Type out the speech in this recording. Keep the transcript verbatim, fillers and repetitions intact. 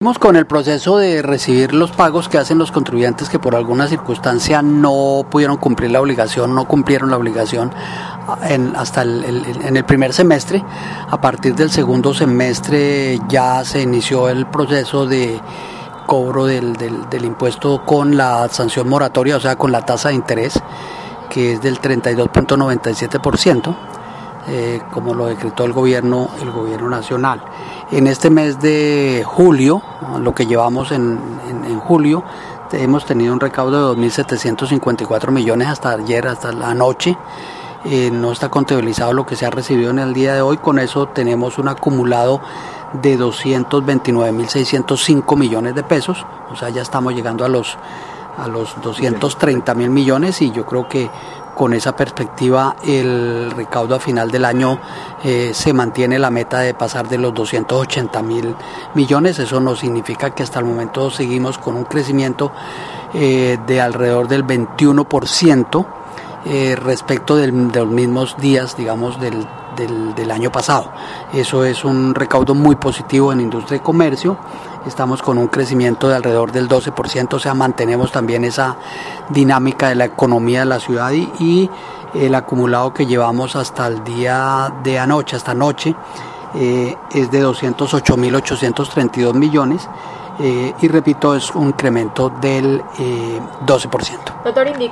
Seguimos con el proceso de recibir los pagos que hacen los contribuyentes que por alguna circunstancia no pudieron cumplir la obligación, no cumplieron la obligación en, hasta el, el, en el primer semestre. A partir del segundo semestre ya se inició el proceso de cobro del, del, del impuesto con la sanción moratoria, o sea, con la tasa de interés, que es del treinta y dos punto noventa y siete por ciento. Eh, como lo decretó el gobierno, el gobierno nacional. En este mes de julio, lo que llevamos en, en, en julio, hemos tenido un recaudo de dos mil setecientos cincuenta y cuatro millones hasta ayer, hasta la noche. Eh, no está contabilizado lo que se ha recibido en el día de hoy. Con eso tenemos un acumulado de doscientos veintinueve mil seiscientos cinco millones de pesos. O sea, ya estamos llegando a los, a los doscientos treinta mil millones, y yo creo que con esa perspectiva el recaudo a final del año eh, se mantiene la meta de pasar de los doscientos ochenta mil millones. Eso nos significa que hasta el momento seguimos con un crecimiento eh, de alrededor del veintiuno por ciento eh, respecto del, de los mismos días, digamos, del, del, del año pasado. Eso es un recaudo muy positivo en industria y comercio. Estamos con un crecimiento de alrededor del doce por ciento, o sea, mantenemos también esa dinámica de la economía de la ciudad, y, y el acumulado que llevamos hasta el día de anoche, hasta anoche, eh, es de doscientos ocho mil ochocientos treinta y dos millones, eh, y repito, es un incremento del eh, doce por ciento. Doctor, indica